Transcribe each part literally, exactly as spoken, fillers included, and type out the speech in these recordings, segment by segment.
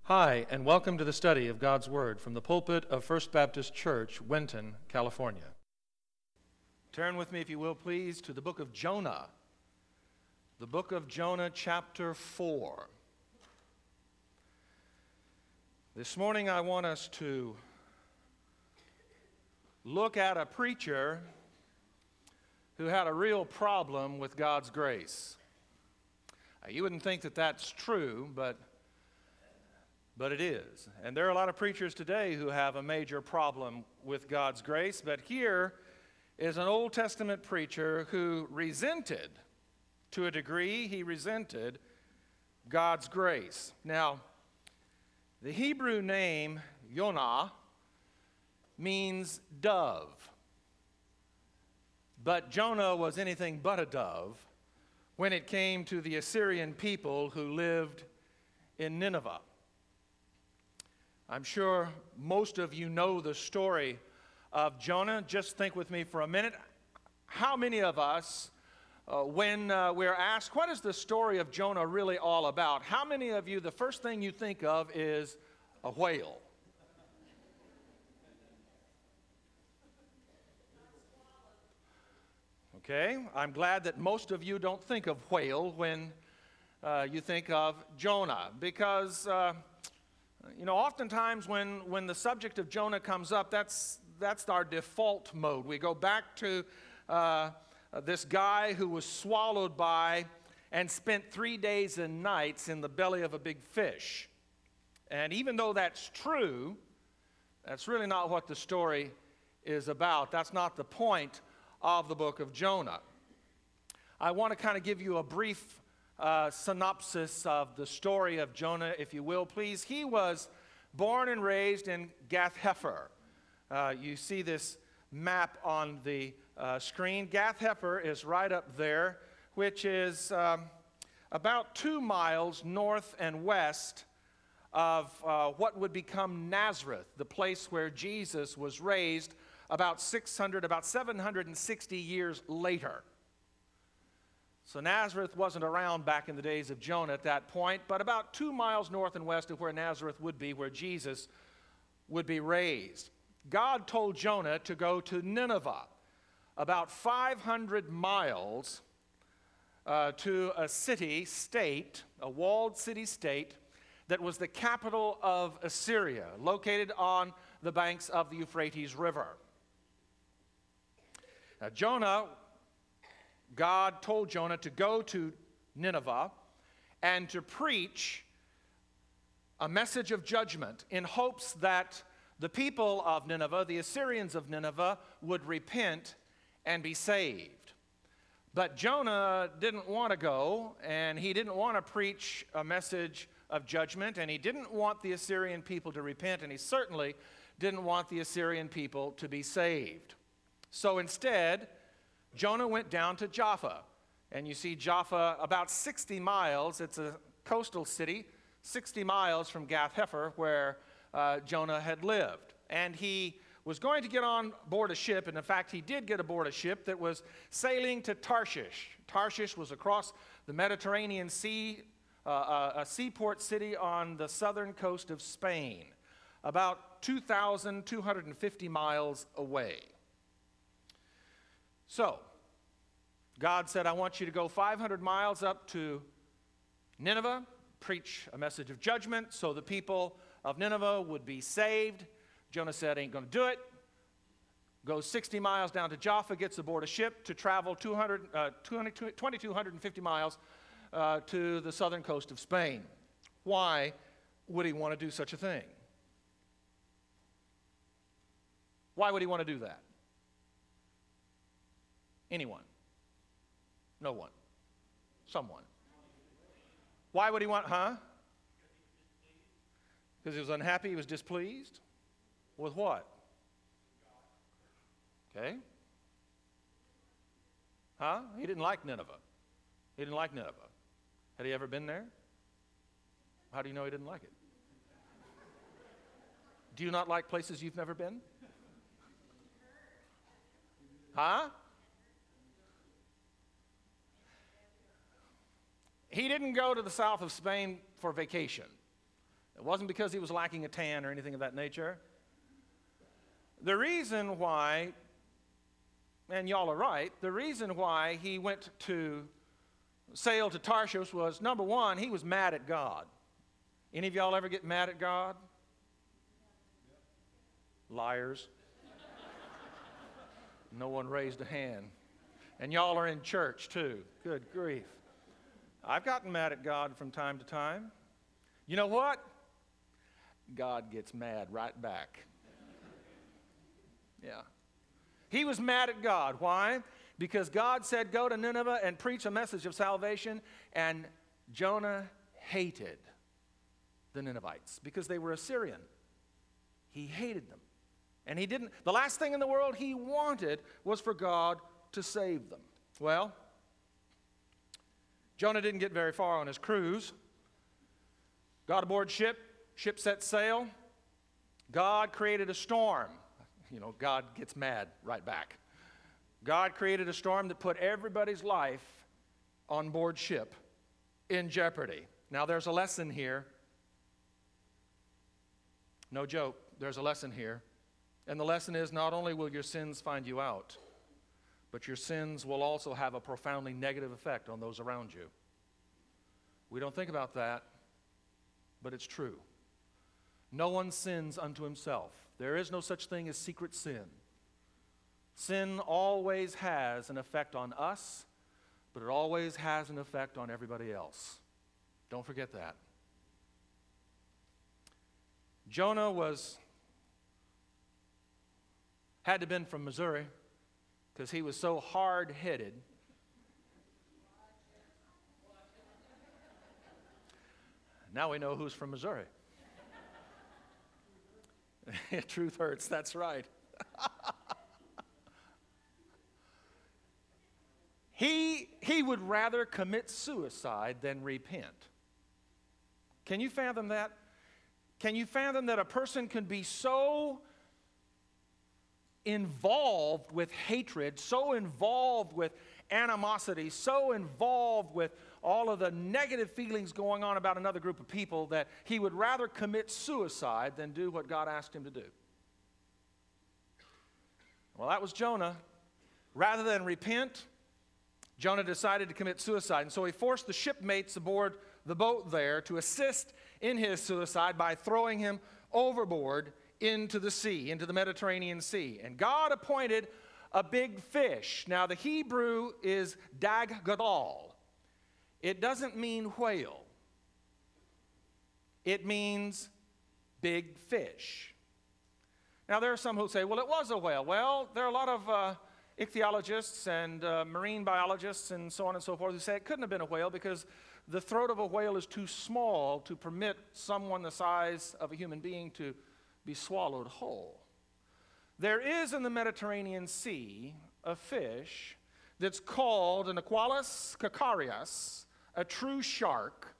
Hi, and welcome to the study of God's Word from the pulpit of First Baptist Church, Winton, California. Turn with me, if you will, please, to the book of Jonah. The book of Jonah, chapter four. This morning I want us to look at a preacher who had a real problem with God's grace. Now, you wouldn't think that that's true, but But it is. And there are a lot of preachers today who have a major problem with God's grace. But here is an Old Testament preacher who resented, to a degree, he resented God's grace. Now, the Hebrew name Yonah means dove. But Jonah was anything but a dove when it came to the Assyrian people who lived in Nineveh. I'm sure most of you know the story of Jonah. Just think with me for a minute. How many of us, uh, when uh, we're asked, what is the story of Jonah really all about? How many of you, the first thing you think of is a whale? Okay, I'm glad that most of you don't think of whale when uh, you think of Jonah, because Uh, You know, oftentimes when, when the subject of Jonah comes up, that's, that's our default mode. We go back to uh, this guy who was swallowed by and spent three days and nights in the belly of a big fish. And even though that's true, that's really not what the story is about. That's not the point of the book of Jonah. I want to kind of give you a brief Uh, synopsis of the story of Jonah, if you will, please. He was born and raised in Gath-Hepher. Uh, you see this map on the uh, screen. Gath-Hepher is right up there, which is um, about two miles north and west of uh, what would become Nazareth, the place where Jesus was raised about six hundred, about seven hundred sixty years later. So Nazareth wasn't around back in the days of Jonah at that point, but about two miles north and west of where Nazareth would be, where Jesus would be raised. God told Jonah to go to Nineveh, about five hundred miles uh, to a city-state, a walled city-state, that was the capital of Assyria, located on the banks of the Euphrates River. Now, Jonah God told Jonah to go to Nineveh and to preach a message of judgment in hopes that the people of Nineveh, the Assyrians of Nineveh, would repent and be saved. But Jonah didn't want to go, and he didn't want to preach a message of judgment, and he didn't want the Assyrian people to repent, and he certainly didn't want the Assyrian people to be saved. So instead, Jonah went down to Jaffa, and you see Jaffa about sixty miles. It's a coastal city, sixty miles from Gath-Hepher, where uh, Jonah had lived. And he was going to get on board a ship, and in fact, he did get aboard a ship that was sailing to Tarshish. Tarshish was across the Mediterranean Sea, uh, a seaport city on the southern coast of Spain, about two thousand two hundred fifty miles away. So, God said, I want you to go five hundred miles up to Nineveh, preach a message of judgment so the people of Nineveh would be saved. Jonah said, ain't going to do it. Goes sixty miles down to Jaffa, gets aboard a ship to travel two hundred, uh, two hundred, two thousand two hundred fifty miles uh, to the southern coast of Spain. Why would he want to do such a thing? Why would he want to do that? Anyone? No one. Someone. Why would he want, huh? Because he was unhappy, he was displeased? With what? Okay. Huh? He didn't like Nineveh. He didn't like Nineveh. Had he ever been there? How do you know he didn't like it? Do you not like places you've never been? Huh? He didn't go to the south of Spain for vacation. It wasn't because he was lacking a tan or anything of that nature. The reason why, and y'all are right, the reason why he went to sail to Tarshish was, number one, he was mad at God. Any of y'all ever get mad at God? Liars. No one raised a hand. And y'all are in church too. Good grief. I've gotten mad at God from time to time. You know what? God gets mad right back. Yeah. He was mad at God. Why? Because God said, go to Nineveh and preach a message of salvation, and Jonah hated the Ninevites because they were Assyrian. He hated them. And he didn't, the last thing in the world he wanted was for God to save them. Well, Jonah didn't get very far on his cruise. Got aboard ship, ship set sail. God created a storm. You know, God gets mad right back. God created a storm that put everybody's life on board ship in jeopardy. Now, there's a lesson here. No joke, there's a lesson here. And the lesson is, not only will your sins find you out, but your sins will also have a profoundly negative effect on those around you. We don't think about that, but it's true. No one sins unto himself. There is no such thing as secret sin. Sin always has an effect on us, but it always has an effect on everybody else. Don't forget that. Jonah was, had to have been from Missouri because he was so hard-headed. Now we know who's from Missouri. Truth hurts, that's right. he, he would rather commit suicide than repent. Can you fathom that? Can you fathom that a person can be so involved with hatred, so involved with animosity, so involved with all of the negative feelings going on about another group of people that he would rather commit suicide than do what God asked him to do? Well, that was Jonah. Rather than repent, Jonah decided to commit suicide. And so he forced the shipmates aboard the boat there to assist in his suicide by throwing him overboard into the sea, into the Mediterranean Sea. And God appointed a big fish. Now, the Hebrew is dag gadol. It doesn't mean whale. It means big fish. Now, there are some who say, well, it was a whale. Well, there are a lot of uh, ichthyologists and uh, marine biologists and so on and so forth who say it couldn't have been a whale because the throat of a whale is too small to permit someone the size of a human being to be swallowed whole. There is in the Mediterranean Sea a fish that's called an Aqualus cacarius, a true shark,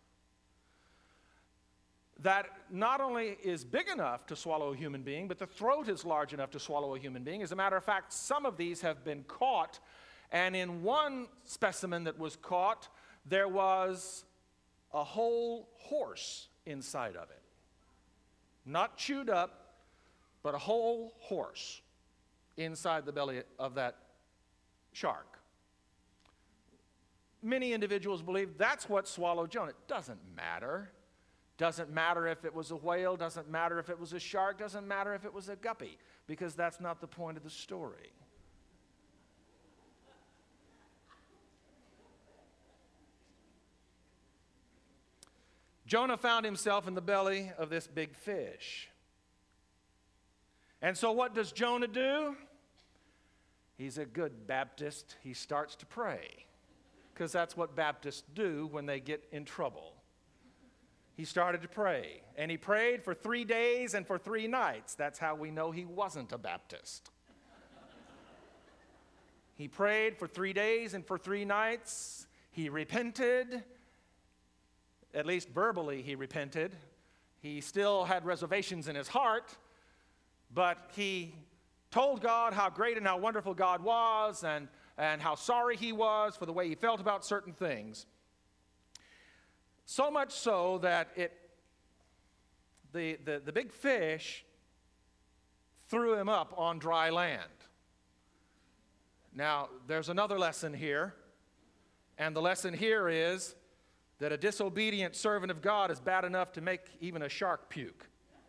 that not only is big enough to swallow a human being, but the throat is large enough to swallow a human being. As a matter of fact, some of these have been caught, and in one specimen that was caught, there was a whole horse inside of it. Not chewed up, but a whole horse inside the belly of that shark. Many individuals believe that's what swallowed Jonah. It doesn't matter. Doesn't matter if it was a whale, doesn't matter if it was a shark, doesn't matter if it was a guppy, because that's not the point of the story. Jonah found himself in the belly of this big fish. And so what does Jonah do? He's a good Baptist. He starts to pray, because that's what Baptists do when they get in trouble. He started to pray, and he prayed for three days and for three nights. That's how we know he wasn't a Baptist. He prayed for three days and for three nights. He repented. At least verbally he repented. He still had reservations in his heart, but he told God how great and how wonderful God was, and, and how sorry he was for the way he felt about certain things. So much so that it the, the, the big fish threw him up on dry land. Now, there's another lesson here, and the lesson here is that a disobedient servant of God is bad enough to make even a shark puke.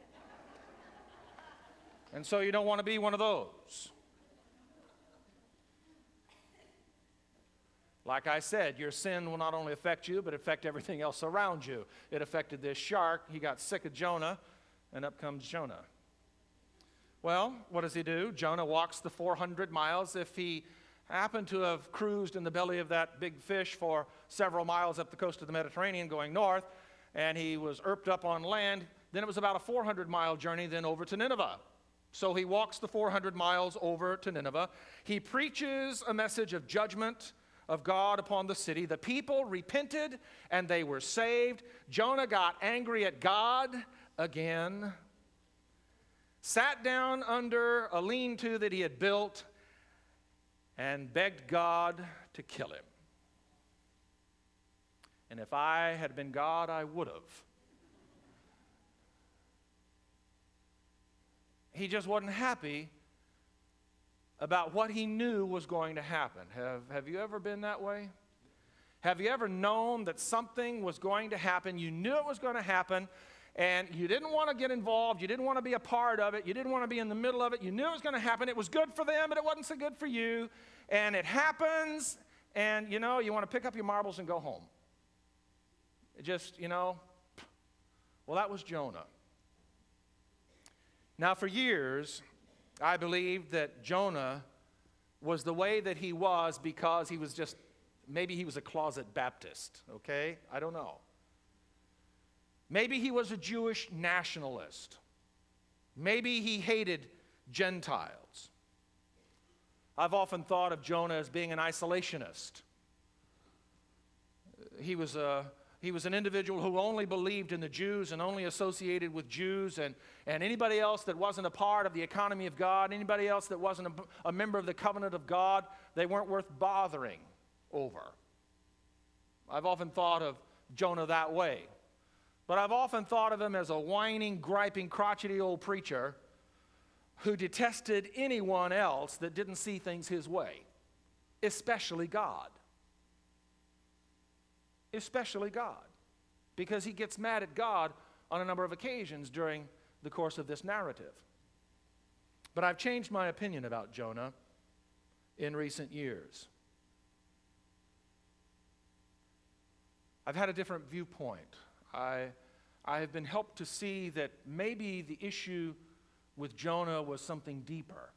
And so you don't want to be one of those. Like I said, your sin will not only affect you, but affect everything else around you. It affected this shark. He got sick of Jonah, and up comes Jonah. Well, what does he do? Jonah walks the four hundred miles. If he happened to have cruised in the belly of that big fish for several miles up the coast of the Mediterranean going north, and he was irped up on land, then it was about a four hundred mile journey then over to Nineveh. So he walks the four hundred miles over to Nineveh. He preaches a message of judgment of God upon the city. The people repented and they were saved. Jonah got angry at God again, sat down under a lean-to that he had built, and begged God to kill him. And if I had been God, I would have. He just wasn't happy about what he knew was going to happen. Have, have you ever been that way? Have you ever known that something was going to happen? You knew it was going to happen, and you didn't want to get involved. You didn't want to be a part of it. You didn't want to be in the middle of it. You knew it was going to happen. It was good for them, but it wasn't so good for you. And it happens, and, you know, you want to pick up your marbles and go home. It just, you know, well, that was Jonah. Now, for years, I believed that Jonah was the way that he was because he was just, maybe he was a closet Baptist, okay? I don't know. Maybe he was a Jewish nationalist. Maybe he hated Gentiles. I've often thought of Jonah as being an isolationist. He was a He was an individual who only believed in the Jews and only associated with Jews, and, and anybody else that wasn't a part of the economy of God, anybody else that wasn't a, a member of the covenant of God, they weren't worth bothering over. I've often thought of Jonah that way. But I've often thought of him as a whining, griping, crotchety old preacher who detested anyone else that didn't see things his way, especially God. Especially God, because he gets mad at God on a number of occasions during the course of this narrative. But I've changed my opinion about Jonah in recent years. I've had a different viewpoint. I, I have been helped to see that maybe the issue with Jonah was something deeper.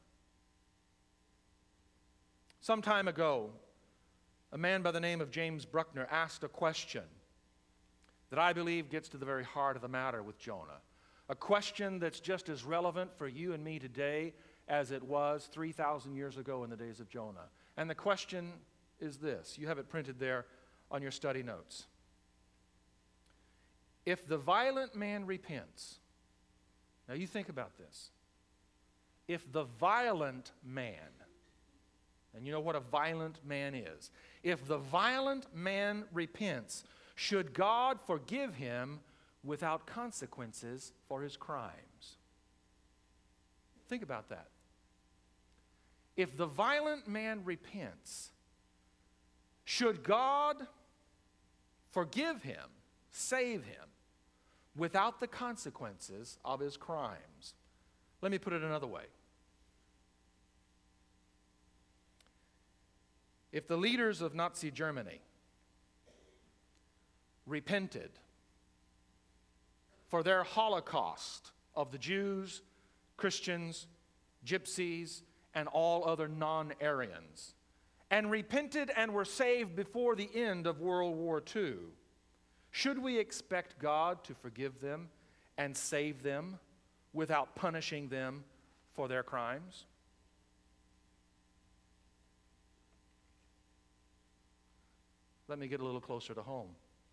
Some time ago, a man by the name of James Bruckner asked a question that I believe gets to the very heart of the matter with Jonah. A question that's just as relevant for you and me today as it was three thousand years ago in the days of Jonah. And the question is this. You have it printed there on your study notes. If the violent man repents, now you think about this. If the violent man, and you know what a violent man is, if the violent man repents, should God forgive him without consequences for his crimes? Think about that. If the violent man repents, should God forgive him, save him, without the consequences of his crimes? Let me put it another way. If the leaders of Nazi Germany repented for their Holocaust of the Jews, Christians, Gypsies, and all other non-Aryans, and repented and were saved before the end of World War Two, should we expect God to forgive them and save them without punishing them for their crimes? Let me get a little closer to home.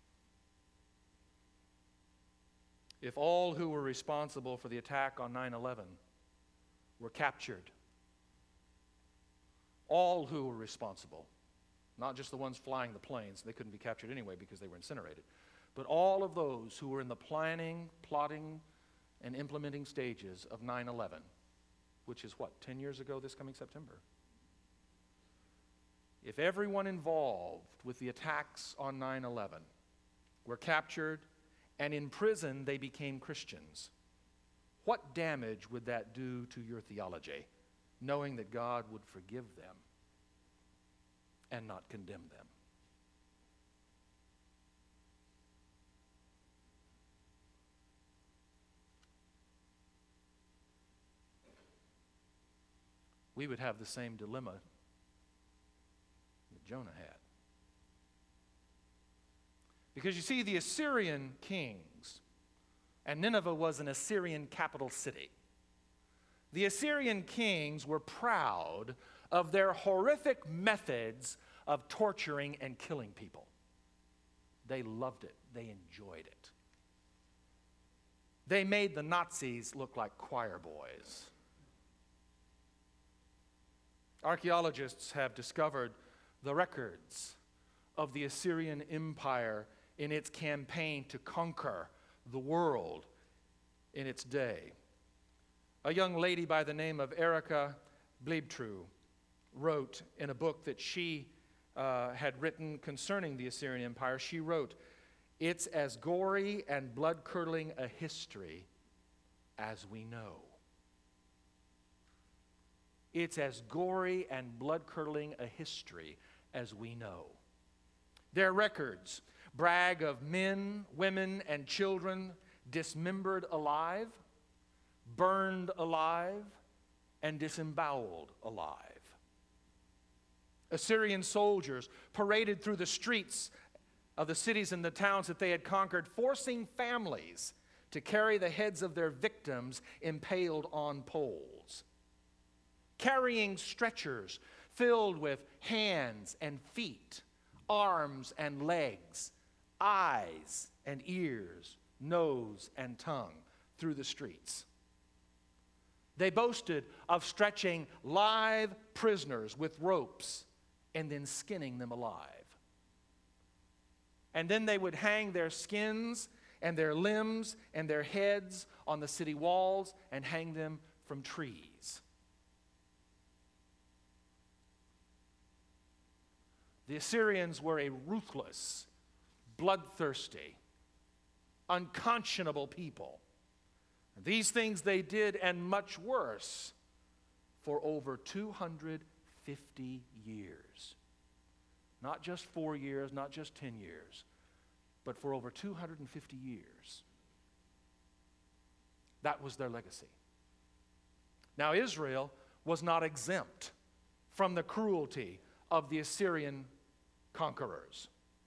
If all who were responsible for the attack on nine eleven were captured, all who were responsible, not just the ones flying the planes, they couldn't be captured anyway because they were incinerated, but all of those who were in the planning, plotting, and implementing stages of nine eleven, which is what, ten years ago this coming September? If everyone involved with the attacks on nine eleven were captured and in prison they became Christians, what damage would that do to your theology, knowing that God would forgive them and not condemn them? We would have the same dilemma that Jonah had. Because you see, the Assyrian kings, and Nineveh was an Assyrian capital city. The Assyrian kings were proud of their horrific methods of torturing and killing people. They loved it. They enjoyed it. They made the Nazis look like choir boys. Archaeologists have discovered the records of the Assyrian Empire in its campaign to conquer the world in its day. A young lady by the name of Erica Bleibtreu wrote in a book that she uh, had written concerning the Assyrian Empire, she wrote, "It's as gory and blood-curdling a history as we know." It's as gory and blood-curdling a history as we know. Their records brag of men, women, and children dismembered alive, burned alive, and disemboweled alive. Assyrian soldiers paraded through the streets of the cities and the towns that they had conquered, forcing families to carry the heads of their victims impaled on poles, carrying stretchers filled with hands and feet, arms and legs, eyes and ears, nose and tongue through the streets. They boasted of stretching live prisoners with ropes and then skinning them alive. And then they would hang their skins and their limbs and their heads on the city walls and hang them from trees. The Assyrians were a ruthless, bloodthirsty, unconscionable people. These things they did, and much worse, for over two hundred fifty years. Not just four years, not just ten years, but for over two hundred fifty years. That was their legacy. Now, Israel was not exempt from the cruelty of the Assyrian conquerors.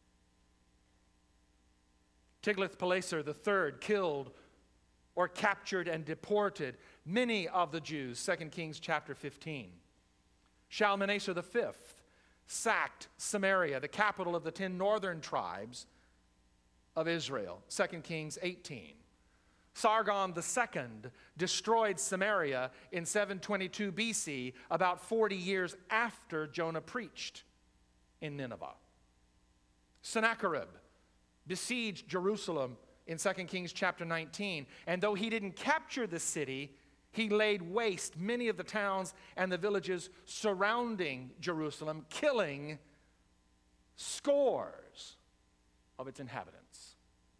Tiglath-Pileser the third killed or captured and deported many of the Jews, Second Kings chapter fifteen. Shalmaneser the fifth sacked Samaria, the capital of the ten northern tribes of Israel, Second Kings eighteen. Sargon the second destroyed Samaria in seven twenty-two B C, about forty years after Jonah preached in Nineveh. Sennacherib besieged Jerusalem in Second Kings chapter nineteen, and though he didn't capture the city, he laid waste many of the towns and the villages surrounding Jerusalem, killing scores of its inhabitants.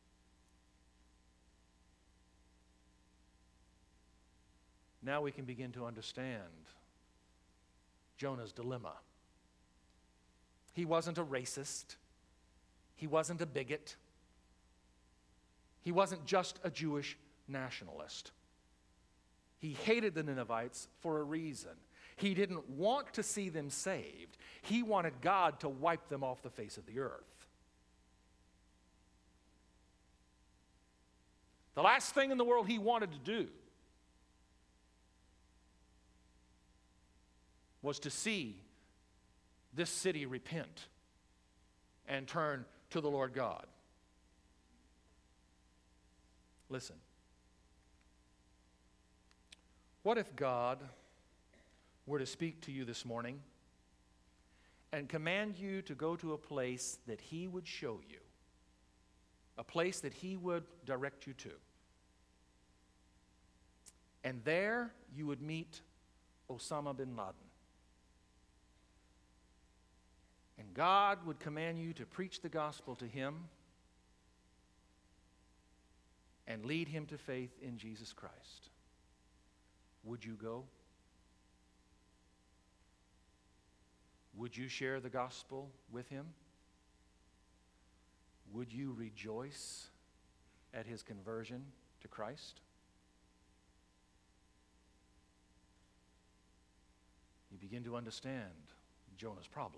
Now we can begin to understand Jonah's dilemma. He wasn't a racist. He wasn't a bigot. He wasn't just a Jewish nationalist. He hated the Ninevites for a reason. He didn't want to see them saved. He wanted God to wipe them off the face of the earth. The last thing in the world he wanted to do was to see this city repent and turn to the Lord God. Listen. What if God were to speak to you this morning and command you to go to a place that He would show you, a place that He would direct you to? And there you would meet Osama bin Laden. And God would command you to preach the gospel to him and lead him to faith in Jesus Christ. Would you go? Would you share the gospel with him? Would you rejoice at his conversion to Christ? You begin to understand Jonah's problem.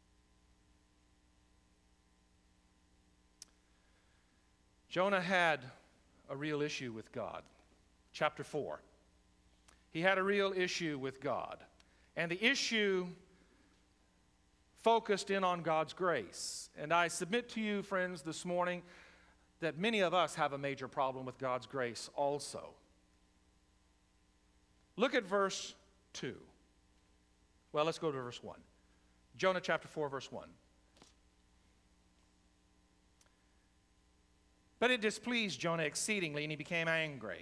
Jonah had a real issue with God. Chapter four. He had a real issue with God. And the issue focused in on God's grace. And I submit to you, friends, this morning that many of us have a major problem with God's grace also. Look at verse two. Well, let's go to verse one. Jonah chapter four, verse one. But it displeased Jonah exceedingly, and he became angry.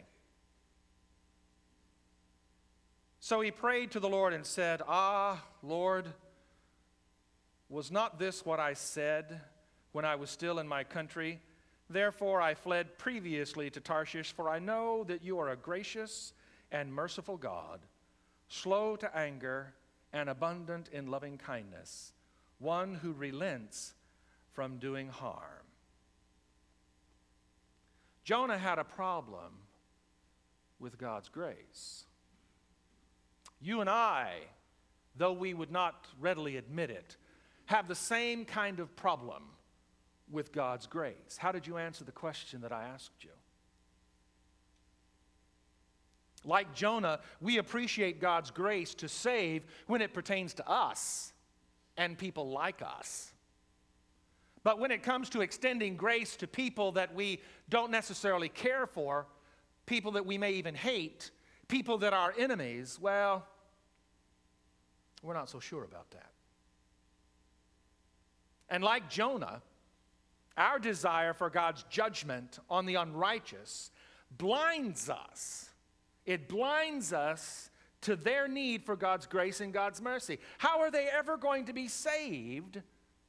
So he prayed to the Lord and said, Ah, Lord, was not this what I said when I was still in my country? Therefore I fled previously to Tarshish, for I know that you are a gracious and merciful God, slow to anger and abundant in loving kindness, one who relents from doing harm. Jonah had a problem with God's grace. You and I, though we would not readily admit it, have the same kind of problem with God's grace. How did you answer the question that I asked you? Like Jonah, we appreciate God's grace to save when it pertains to us and people like us. But when it comes to extending grace to people that we don't necessarily care for, people that we may even hate, people that are enemies, well, we're not so sure about that. And like Jonah, our desire for God's judgment on the unrighteous blinds us. It blinds us to their need for God's grace and God's mercy. How are they ever going to be saved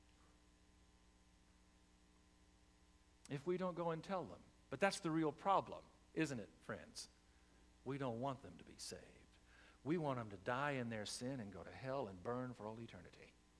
if we don't go and tell them? But that's the real problem, isn't it, friends? We don't want them to be saved. We want them to die in their sin and go to hell and burn for all eternity.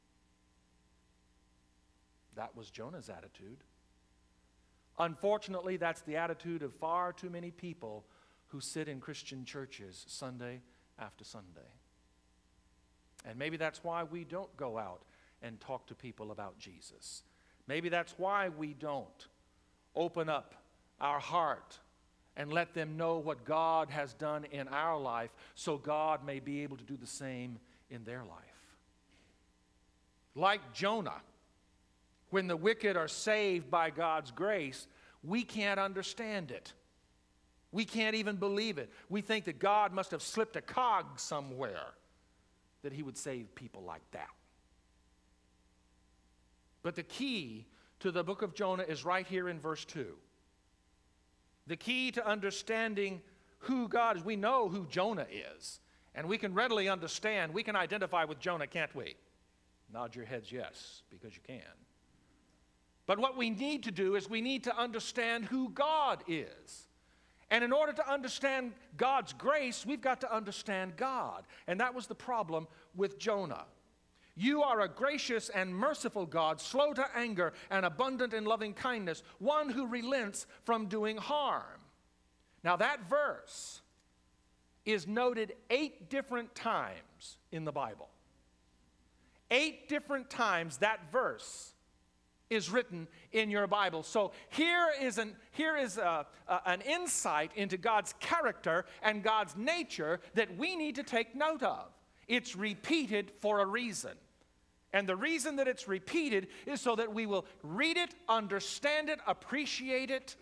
That was Jonah's attitude. Unfortunately, that's the attitude of far too many people who sit in Christian churches Sunday after Sunday. And maybe that's why we don't go out and talk to people about Jesus. Maybe that's why we don't open up our heart and let them know what God has done in our life so God may be able to do the same in their life. Like Jonah, when the wicked are saved by God's grace, we can't understand it. We can't even believe it. We think that God must have slipped a cog somewhere that he would save people like that. But the key to the book of Jonah is right here in verse two. The key to understanding who God is. We know who Jonah is, and we can readily understand. We can identify with Jonah, can't we? Nod your heads yes, because you can. But what we need to do is we need to understand who God is. And in order to understand God's grace, we've got to understand God. And that was the problem with Jonah. You are a gracious and merciful God, slow to anger and abundant in loving kindness, one who relents from doing harm. Now that verse is noted eight different times in the Bible. Eight different times that verse is written in your Bible. So here is an, here is a, a, an insight into God's character and God's nature that we need to take note of. It's repeated for a reason. And the reason that it's repeated is so that we will read it, understand it, appreciate it,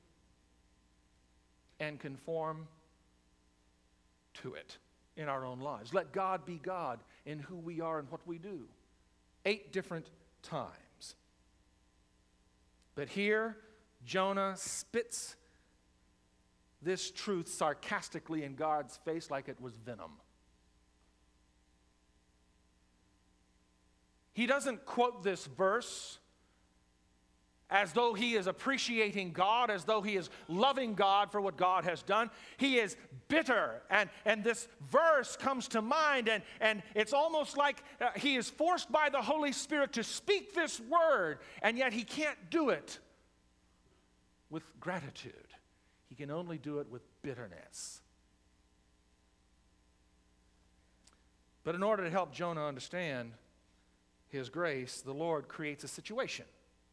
and conform to it in our own lives. Let God be God in who we are and what we do. Eight different times. But here, Jonah spits this truth sarcastically in God's face like it was venom. He doesn't quote this verse as though he is appreciating God, as though he is loving God for what God has done. He is bitter, and, and this verse comes to mind, and, and it's almost like uh, he is forced by the Holy Spirit to speak this word, and yet he can't do it with gratitude. He can only do it with bitterness. But in order to help Jonah understand his grace, the Lord creates a situation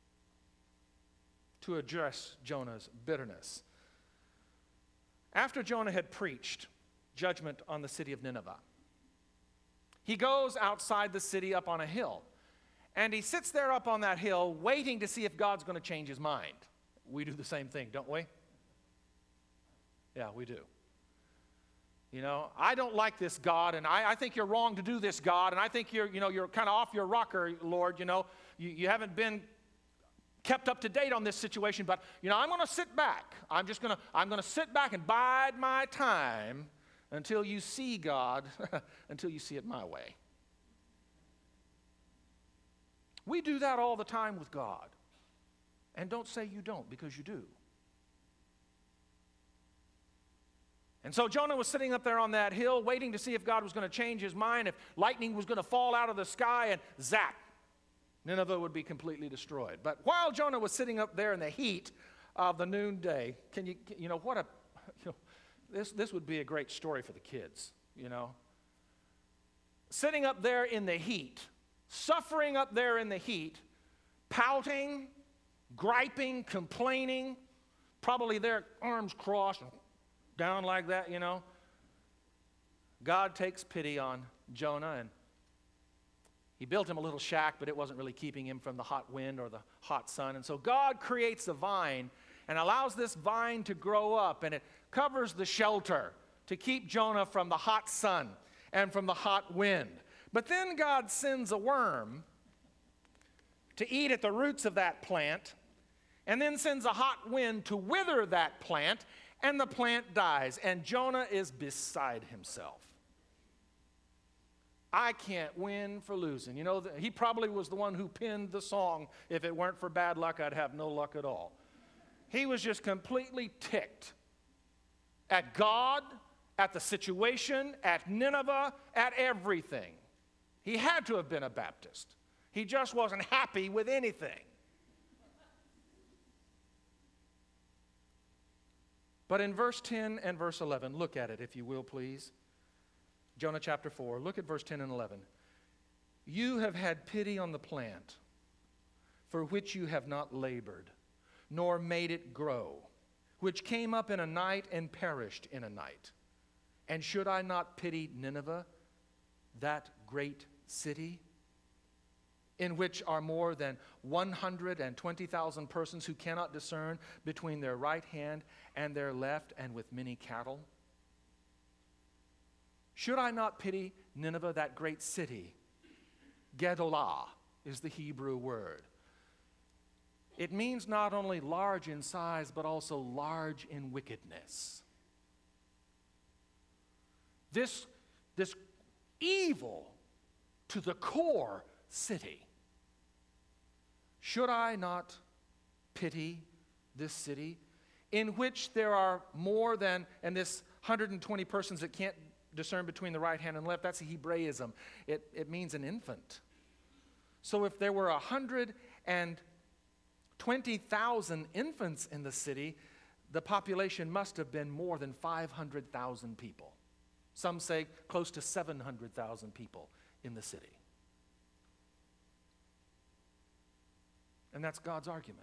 to address Jonah's bitterness. After Jonah had preached judgment on the city of Nineveh, he goes outside the city up on a hill, and he sits there up on that hill waiting to see if God's going to change his mind. We do the same thing, don't we? Yeah, we do. You know, I don't like this God, and I, I think you're wrong to do this, God, and I think you're, you know, you're kind of off your rocker, Lord. You know, you, you haven't been kept up to date on this situation, but, you know, I'm going to sit back. I'm just going to, I'm going to sit back and bide my time until you see God, until you see it my way. We do that all the time with God. And don't say you don't, because you do. And so Jonah was sitting up there on that hill waiting to see if God was going to change his mind, if lightning was going to fall out of the sky and zap, Nineveh would be completely destroyed. But while Jonah was sitting up there in the heat of the noonday, can you, you know, what a, you know, this, this would be a great story for the kids, you know. Sitting up there in the heat, suffering up there in the heat, pouting, griping, complaining, probably their arms crossed down like that, you know. God takes pity on Jonah, and he built him a little shack, but it wasn't really keeping him from the hot wind or the hot sun. And so God creates a vine and allows this vine to grow up, and it covers the shelter to keep Jonah from the hot sun and from the hot wind. But then God sends a worm to eat at the roots of that plant, and then sends a hot wind to wither that plant, and the plant dies, and Jonah is beside himself. I can't win for losing. You know, he probably was the one who penned the song, if it weren't for bad luck, I'd have no luck at all. He was just completely ticked at God, at the situation, at Nineveh, at everything. He had to have been a Baptist. He just wasn't happy with anything. But in verse ten and verse eleven, look at it if you will, please. Jonah chapter four, look at verse ten and eleven. You have had pity on the plant for which you have not labored, nor made it grow, which came up in a night and perished in a night. And should I not pity Nineveh, that great city, in which are more than one hundred twenty thousand persons who cannot discern between their right hand and their left, and with many cattle? Should I not pity Nineveh, that great city? Gedolah is the Hebrew word. It means not only large in size, but also large in wickedness. This, this evil to the core city. Should I not pity this city, in which there are more than, and this one hundred twenty persons that can't discern between the right hand and left, that's a Hebraism. It, it means an infant. So if there were one hundred twenty thousand infants in the city, the population must have been more than five hundred thousand people. Some say close to seven hundred thousand people in the city. And that's God's argument.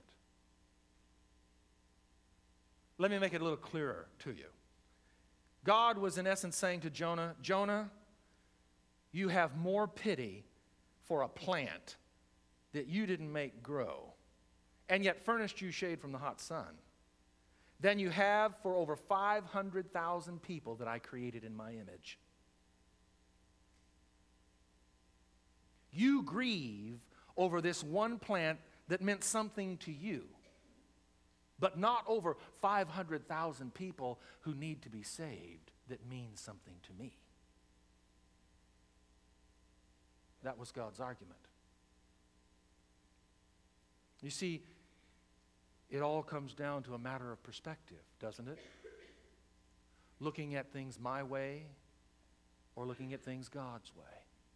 Let me make it a little clearer to you. God was in essence saying to Jonah, Jonah, you have more pity for a plant that you didn't make grow, and yet furnished you shade from the hot sun, than you have for over five hundred thousand people that I created in my image. You grieve over this one plant that meant something to you. but not over five hundred thousand people who need to be saved that means something to me. That was God's argument. You see, it all comes down to a matter of perspective, doesn't it? Looking at things my way or looking at things God's way.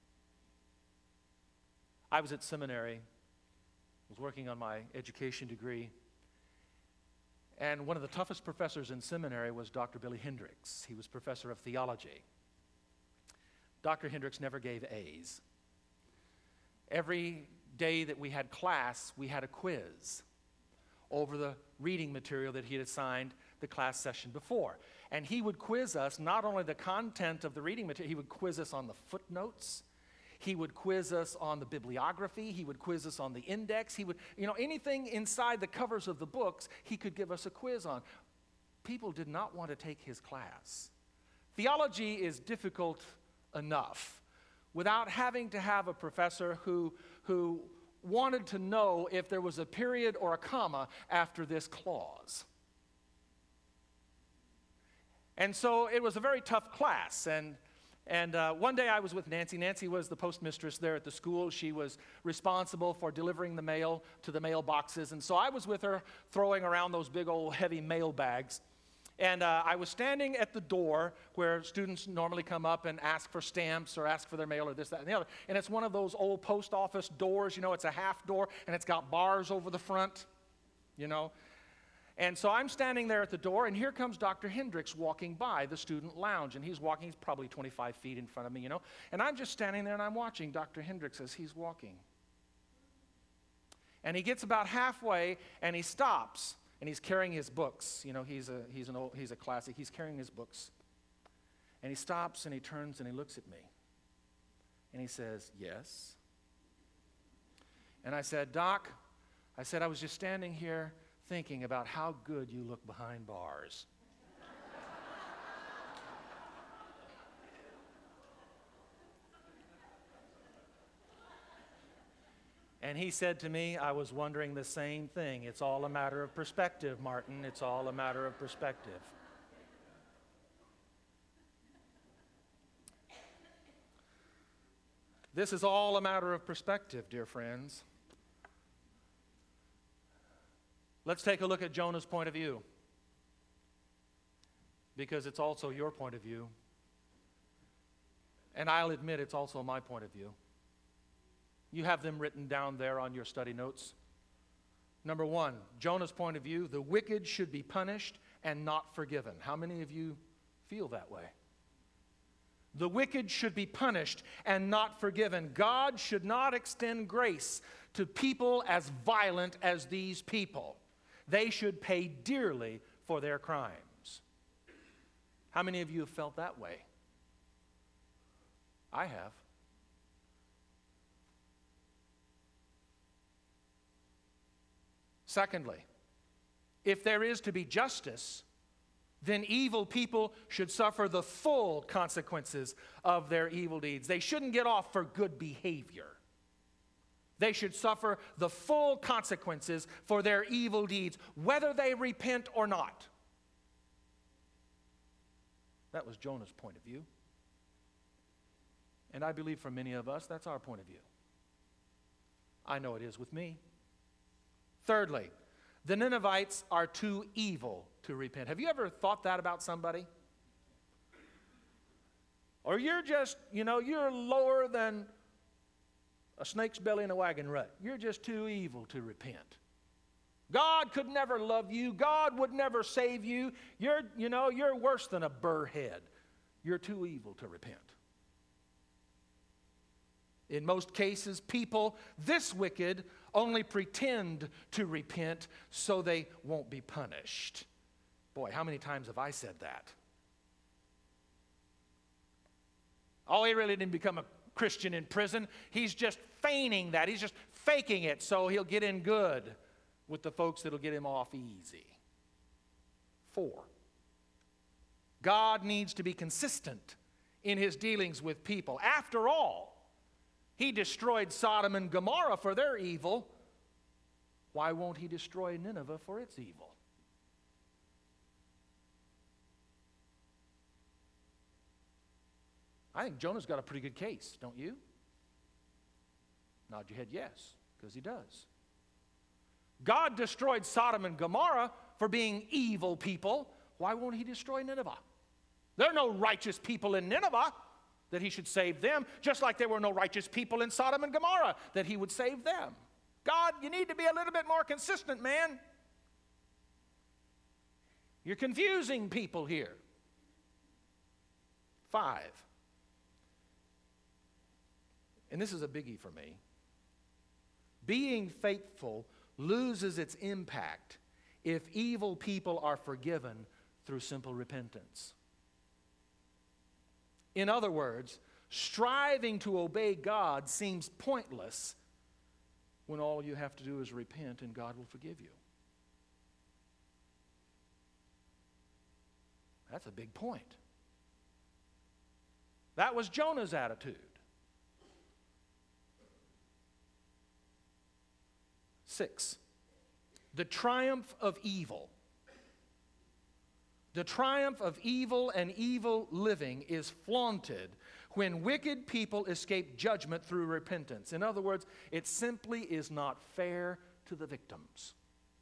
I was at seminary, was working on my education degree, and one of the toughest professors in seminary was Doctor Billy Hendricks. He was professor of theology. Doctor Hendricks never gave A's. Every day that we had class, we had a quiz over the reading material that he had assigned the class session before. And he would quiz us, not only the content of the reading material, he would quiz us on the footnotes. He would quiz us on the bibliography. He would quiz us on the index. He would, you know, anything inside the covers of the books, he could give us a quiz on. People did not want to take his class. Theology is difficult enough without having to have a professor who, who wanted to know if there was a period or a comma after this clause. And so it was a very tough class. And, and uh, one day I was with Nancy. Nancy was the postmistress there at the school. She was responsible for delivering the mail to the mailboxes. And so I was with her throwing around those big old heavy mail bags. And uh, I was standing at the door where students normally come up and ask for stamps or ask for their mail or this, that, and the other. And it's one of those old post office doors, you know, it's a half door, and it's got bars over the front, you know. And so I'm standing there at the door, and here comes Doctor Hendricks walking by the student lounge. And he's walking, he's probably twenty-five feet in front of me, you know. And I'm just standing there, and I'm watching Doctor Hendricks as he's walking. And he gets about halfway, and he stops. And he's carrying his books. You know, he's a, he's an old, he's a classic. He's carrying his books. And he stops and he turns and he looks at me. And he says, "Yes." And I said, "Doc," I said, "I was just standing here thinking about how good you look behind bars." And he said to me, "I was wondering the same thing. It's all a matter of perspective, Martin. It's all a matter of perspective." This is all a matter of perspective, dear friends. Let's take a look at Jonah's point of view, because it's also your point of view. And I'll admit it's also my point of view. You have them written down there on your study notes. Number one, Jonah's point of view: the wicked should be punished and not forgiven. How many of you feel that way? The wicked should be punished and not forgiven. God should not extend grace to people as violent as these people. They should pay dearly for their crimes. How many of you have felt that way? I have. Secondly, if there is to be justice, then evil people should suffer the full consequences of their evil deeds. They shouldn't get off for good behavior. They should suffer the full consequences for their evil deeds, whether they repent or not. That was Jonah's point of view. And I believe for many of us, that's our point of view. I know it is with me. Thirdly, the Ninevites are too evil to repent. Have you ever thought that about somebody? Or you're just, you know, you're lower than a snake's belly in a wagon rut. You're just too evil to repent. God could never love you. God would never save you. You're, you know, you're worse than a burr head. You're too evil to repent. In most cases, people this wicked only pretend to repent so they won't be punished. Boy, how many times have I said that? Oh, he really didn't become a Christian in prison. He's just feigning that. He's just faking it so he'll get in good with the folks that'll get him off easy. Four, God needs to be consistent in his dealings with people. After all, he destroyed Sodom and Gomorrah for their evil. Why won't he destroy Nineveh for its evil? I think Jonah's got a pretty good case, don't you? Nod your head yes, because he does. God destroyed Sodom and Gomorrah for being evil people. Why won't he destroy Nineveh? There are no righteous people in Nineveh that he should save them, just like there were no righteous people in Sodom and Gomorrah that he would save them. God, you need to be a little bit more consistent, man. You're confusing people here. Five. And this is a biggie for me. Being faithful loses its impact if evil people are forgiven through simple repentance. In other words, striving to obey God seems pointless when all you have to do is repent and God will forgive you. That's a big point. That was Jonah's attitude. Six, the triumph of evil. The triumph of evil and evil living is flaunted when wicked people escape judgment through repentance. In other words, it simply is not fair to the victims.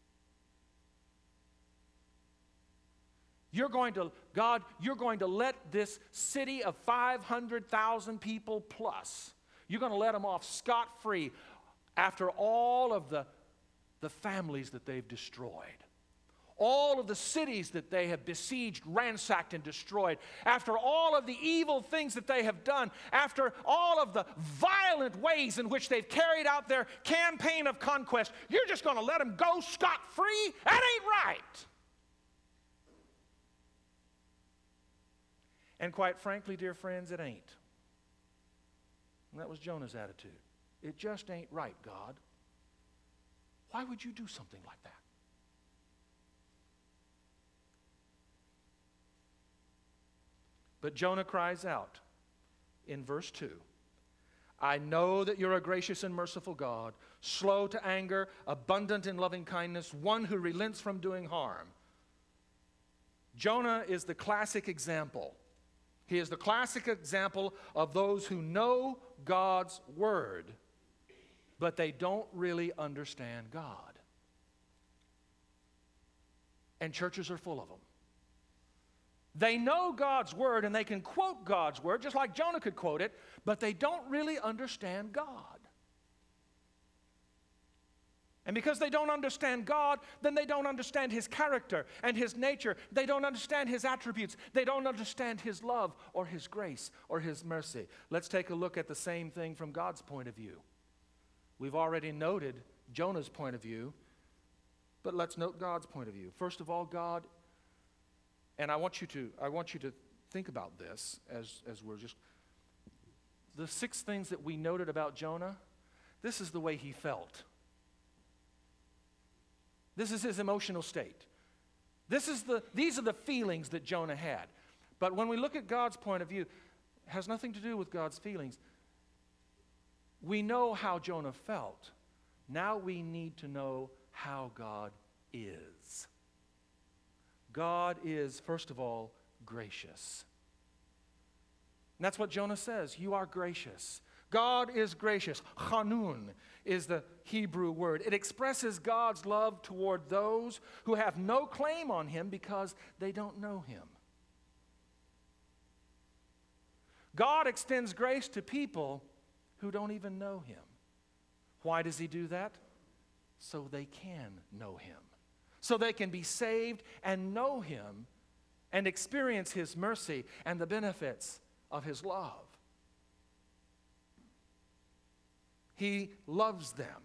You're going to, God, you're going to let this city of five hundred thousand people plus, you're going to let them off scot-free after all of the, the families that they've destroyed. All of the cities that they have besieged, ransacked, and destroyed, after all of the evil things that they have done, after all of the violent ways in which they've carried out their campaign of conquest, you're just going to let them go scot-free? That ain't right. And quite frankly, dear friends, it ain't. And that was Jonah's attitude. It just ain't right, God. Why would you do something like that? But Jonah cries out in verse two, I know that you're a gracious and merciful God, slow to anger, abundant in loving kindness, one who relents from doing harm. Jonah is the classic example. He is the classic example of those who know God's word, but they don't really understand God. And churches are full of them. They know God's word and they can quote God's word just like Jonah could quote it, but they don't really understand God. And because they don't understand God, then they don't understand His character and His nature. They don't understand His attributes. They don't understand His love or His grace or His mercy. Let's take a look at the same thing from God's point of view. We've already noted Jonah's point of view, but let's note God's point of view. First of all, God, and I want you to, I want you to think about this as, as we're just, the six things that we noted about Jonah, this is the way he felt. This is his emotional state. This is the, these are the feelings that Jonah had. But when we look at God's point of view, it has nothing to do with God's feelings. We know how Jonah felt. Now we need to know how God is. God is, first of all, gracious. And that's what Jonah says. You are gracious. God is gracious. Chanun is the Hebrew word. It expresses God's love toward those who have no claim on Him because they don't know Him. God extends grace to people who don't even know Him. Why does He do that? So they can know Him. So they can be saved and know Him and experience His mercy and the benefits of His love. He loves them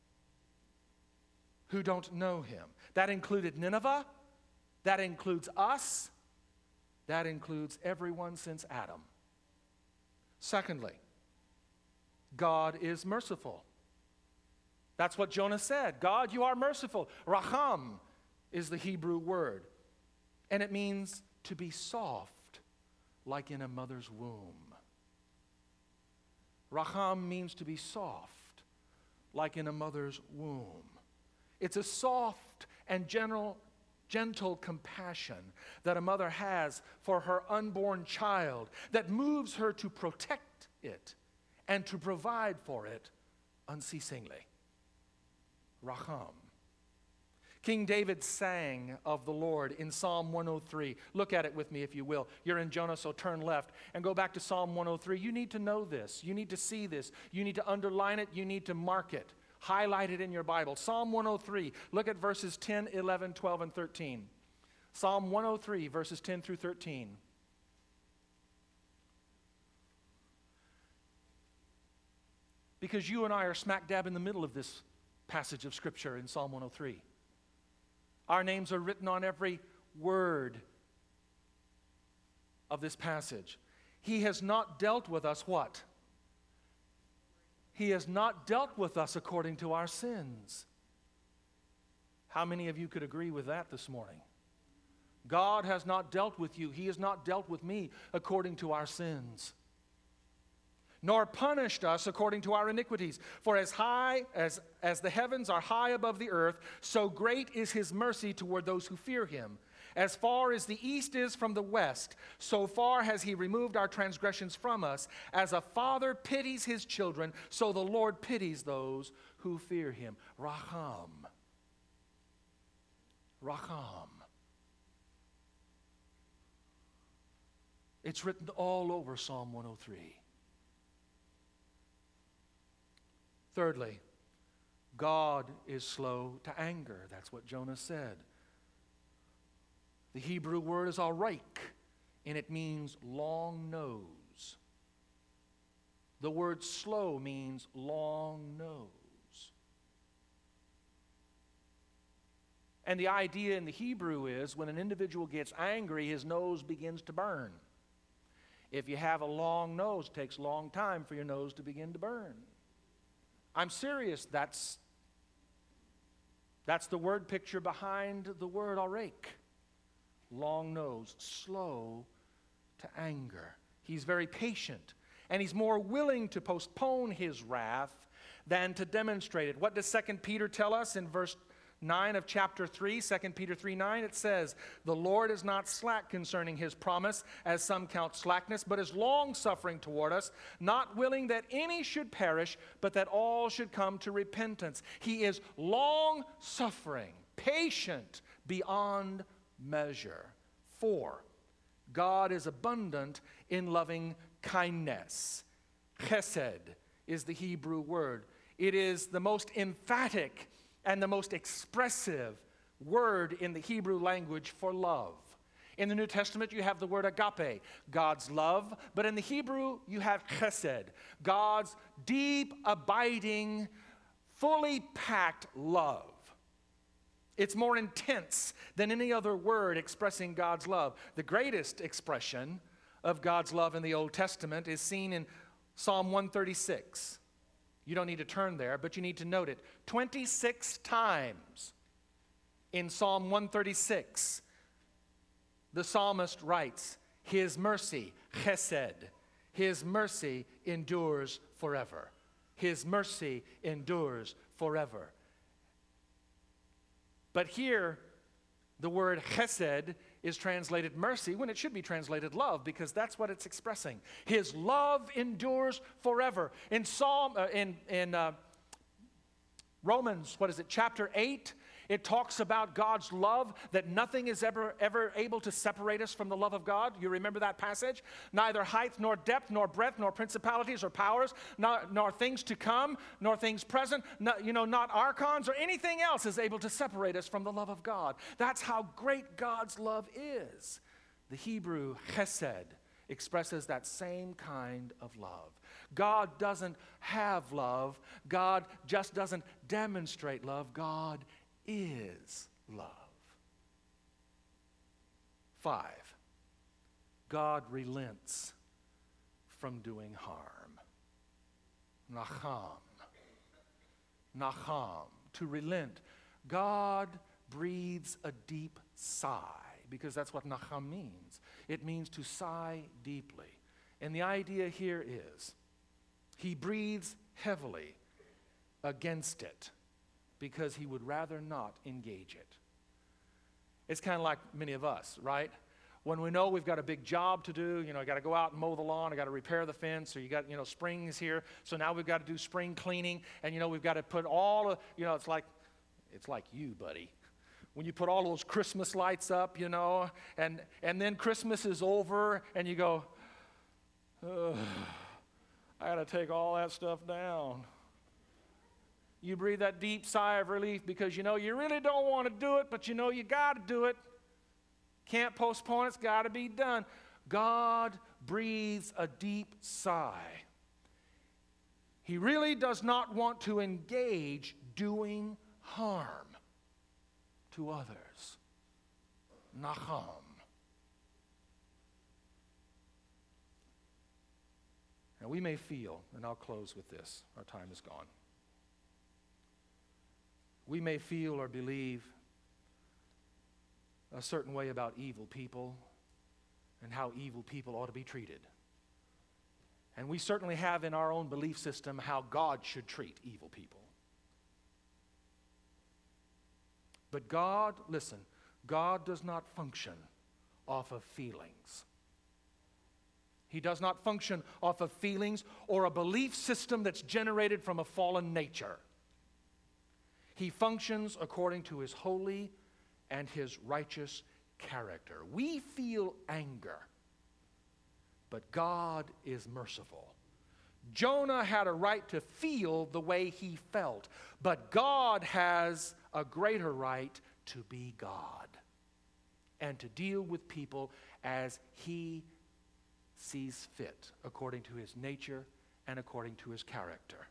who don't know Him. That included Nineveh. That includes us. That includes everyone since Adam. Secondly, God is merciful. That's what Jonah said. God, you are merciful. Raham is the Hebrew word. And it means to be soft, like in a mother's womb. Raham means to be soft, like in a mother's womb. It's a soft and gentle gentle compassion that a mother has for her unborn child that moves her to protect it and to provide for it unceasingly. Racham. King David sang of the Lord in Psalm one oh three. Look at it with me if you will. You're in Jonah, so turn left and go back to Psalm one oh three. You need to know this. You need to see this. You need to underline it. You need to mark it. Highlight it in your Bible. Psalm one oh three. Look at verses ten, eleven, twelve, and thirteen. Psalm one oh three, verses ten through thirteen. Because you and I are smack dab in the middle of this passage of Scripture in Psalm one oh three. Our names are written on every word of this passage. He has not dealt with us what? He has not dealt with us according to our sins. How many of you could agree with that this morning? God has not dealt with you. He has not dealt with me according to our sins, nor punished us according to our iniquities. For as high as, as the heavens are high above the earth, so great is his mercy toward those who fear him. As far as the east is from the west, so far has he removed our transgressions from us. As a father pities his children, so the Lord pities those who fear him. Racham. Racham. It's written all over Psalm one oh three. Thirdly, God is slow to anger. That's what Jonah said. The Hebrew word is arik, and it means long nose. The word slow means long nose. And the idea in the Hebrew is when an individual gets angry, his nose begins to burn. If you have a long nose, it takes a long time for your nose to begin to burn. I'm serious. That's, that's the word picture behind the word arik. Long nose, slow to anger. He's very patient, and he's more willing to postpone his wrath than to demonstrate it. What does Second Peter tell us in verse nine of chapter three, Second Peter three nine? It says, "The Lord is not slack concerning his promise, as some count slackness, but is long-suffering toward us, not willing that any should perish, but that all should come to repentance." He is long-suffering, patient beyond measure. Four, God is abundant in loving kindness. Chesed is the Hebrew word. It is the most emphatic and the most expressive word in the Hebrew language for love. In the New Testament, you have the word agape, God's love, but in the Hebrew, you have chesed, God's deep, abiding, fully packed love. It's more intense than any other word expressing God's love. The greatest expression of God's love in the Old Testament is seen in Psalm one thirty-six. You don't need to turn there, but you need to note it. twenty-six times in Psalm one thirty-six, the psalmist writes, "His mercy, chesed, his mercy endures forever. His mercy endures forever." But here, the word chesed is translated mercy when it should be translated love, because that's what it's expressing. His love endures forever. In Psalm, uh, in in uh, Romans, what is it, chapter eight, it talks about God's love, that nothing is ever, ever able to separate us from the love of God. You remember that passage? Neither height nor depth nor breadth nor principalities or powers, nor, nor things to come, nor things present, no, you know, not archons or anything else is able to separate us from the love of God. That's how great God's love is. The Hebrew chesed expresses that same kind of love. God doesn't have love. God just doesn't demonstrate love. God is love. Five, God relents from doing harm. Nacham. Nacham. To relent. God breathes a deep sigh, because that's what nacham means. It means to sigh deeply. And the idea here is, he breathes heavily against it, because he would rather not engage it. It's kind of like many of us, right? When we know we've got a big job to do, you know, I got to go out and mow the lawn, I got to repair the fence, or you got, you know, spring is here, so now we've got to do spring cleaning, and, you know, we've got to put all of, you know, it's like, it's like you, buddy. When you put all those Christmas lights up, you know, and, and then Christmas is over, and you go, ugh, I got to take all that stuff down. You breathe that deep sigh of relief because you know you really don't want to do it, but you know you got to do it. Can't postpone it, it's got to be done. God breathes a deep sigh. He really does not want to engage doing harm to others. Nacham. Now we may feel, and I'll close with this, our time is gone. We may feel or believe a certain way about evil people and how evil people ought to be treated. And we certainly have in our own belief system how God should treat evil people. But God, listen, God does not function off of feelings. He does not function off of feelings or a belief system that's generated from a fallen nature. He functions according to his holy and his righteous character. We feel anger, but God is merciful. Jonah had a right to feel the way he felt, but God has a greater right to be God and to deal with people as he sees fit, according to his nature and according to his character.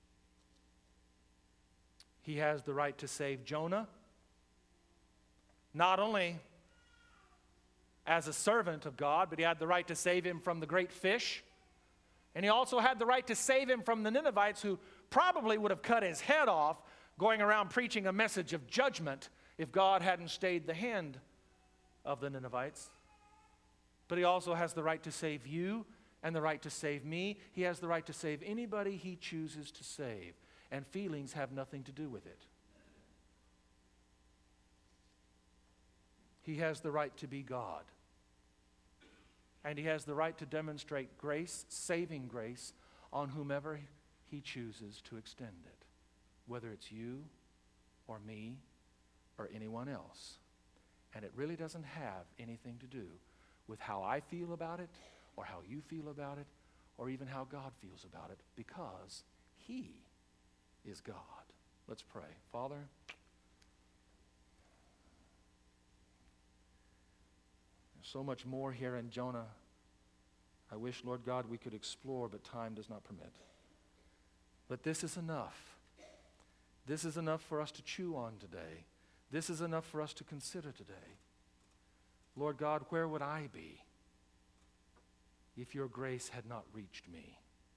He has the right to save Jonah, not only as a servant of God, but he had the right to save him from the great fish. And he also had the right to save him from the Ninevites, who probably would have cut his head off going around preaching a message of judgment if God hadn't stayed the hand of the Ninevites. But he also has the right to save you and the right to save me. He has the right to save anybody he chooses to save. And feelings have nothing to do with it. He has the right to be God. And he has the right to demonstrate grace, saving grace, on whomever he chooses to extend it, whether it's you or me or anyone else. And it really doesn't have anything to do with how I feel about it or how you feel about it or even how God feels about it, because he is God. Let's pray. Father, there's so much more here in Jonah. I wish, Lord God, we could explore, but time does not permit. But this is enough. This is enough for us to chew on today. This is enough for us to consider today. Lord God, where would I be if your grace had not reached me?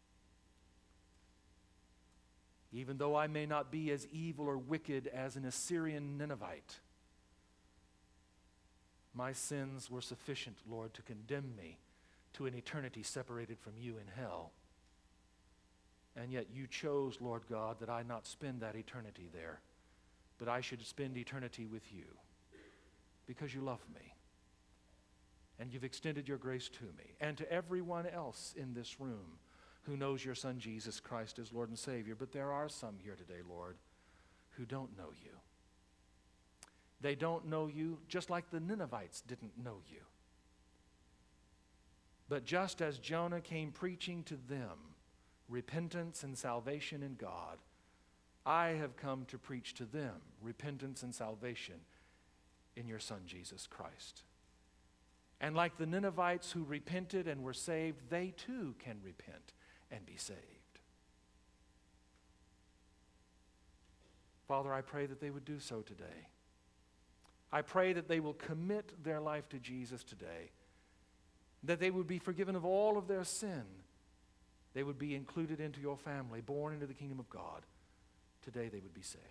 Even though I may not be as evil or wicked as an Assyrian Ninevite, my sins were sufficient, Lord, to condemn me to an eternity separated from you in hell. And yet you chose, Lord God, that I not spend that eternity there, but I should spend eternity with you because you love me. And you've extended your grace to me and to everyone else in this room who knows your Son Jesus Christ as Lord and Savior. But there are some here today, Lord, who don't know you. They don't know you just like the Ninevites didn't know you. But just as Jonah came preaching to them repentance and salvation in God, I have come to preach to them repentance and salvation in your Son Jesus Christ. And like the Ninevites who repented and were saved, they too can repent and be saved. Father, I pray that they would do so today. I pray that they will commit their life to Jesus today, that they would be forgiven of all of their sin. They would be included into your family, born into the kingdom of God. Today they would be saved.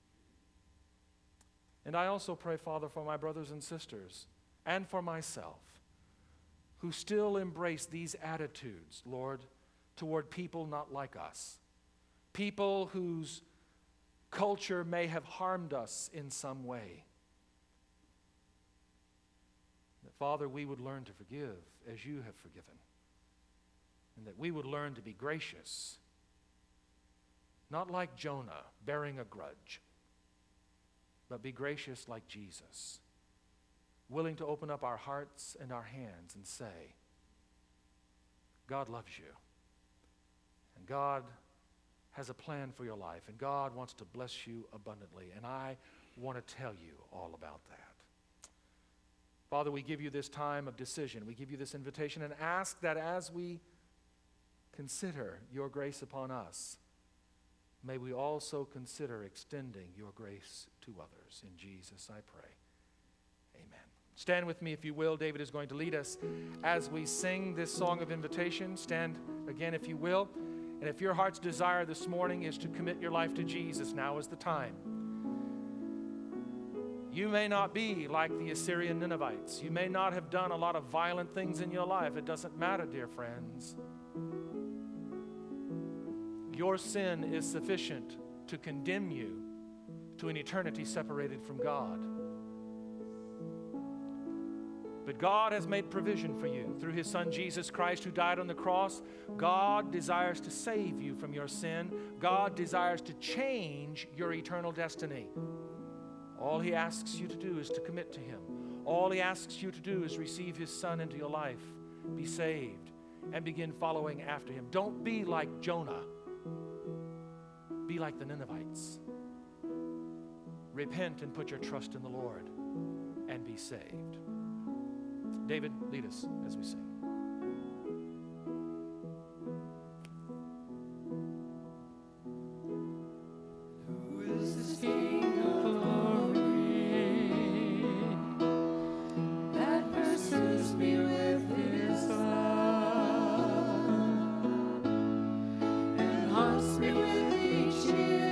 And I also pray, Father, for my brothers and sisters and for myself who still embrace these attitudes, Lord, toward people not like us, people whose culture may have harmed us in some way. Father, we would learn to forgive as you have forgiven, and that we would learn to be gracious, not like Jonah, bearing a grudge, but be gracious like Jesus, willing to open up our hearts and our hands and say, God loves you, and God has a plan for your life, and God wants to bless you abundantly, and I want to tell you all about that. Father, we give you this time of decision. We give you this invitation and ask that as we consider your grace upon us, may we also consider extending your grace to others. In Jesus I pray. Amen. Stand with me if you will. David is going to lead us as we sing this song of invitation. Stand again if you will. And if your heart's desire this morning is to commit your life to Jesus, now is the time. You may not be like the Assyrian Ninevites. You may not have done a lot of violent things in your life. It doesn't matter, dear friends. Your sin is sufficient to condemn you to an eternity separated from God. But God has made provision for you through his Son Jesus Christ, who died on the cross. God desires to save you from your sin. God desires to change your eternal destiny. All he asks you to do is to commit to him. All he asks you to do is receive his Son into your life, be saved, and begin following after him. Don't be like Jonah. Be like the Ninevites. Repent and put your trust in the Lord and be saved. David, lead us as we sing. Who is this King of glory that pursues me with his love and haunts me with each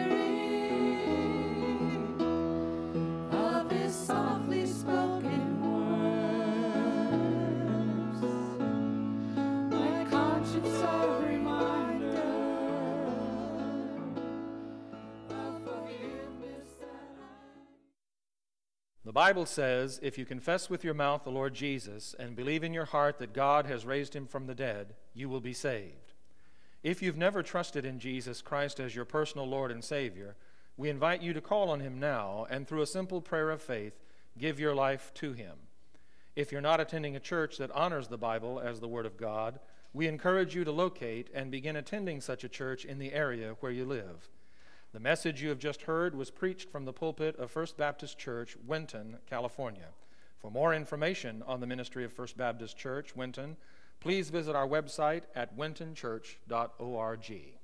hearing of his softly spoken words? My conscience a reminder of forgiveness that I. The Bible says, if you confess with your mouth the Lord Jesus and believe in your heart that God has raised him from the dead, you will be saved. If you've never trusted in Jesus Christ as your personal Lord and Savior, we invite you to call on him now and through a simple prayer of faith, give your life to him. If you're not attending a church that honors the Bible as the Word of God, we encourage you to locate and begin attending such a church in the area where you live. The message you have just heard was preached from the pulpit of First Baptist Church, Winton, California. For more information on the ministry of First Baptist Church, Winton, please visit our website at winton church dot org.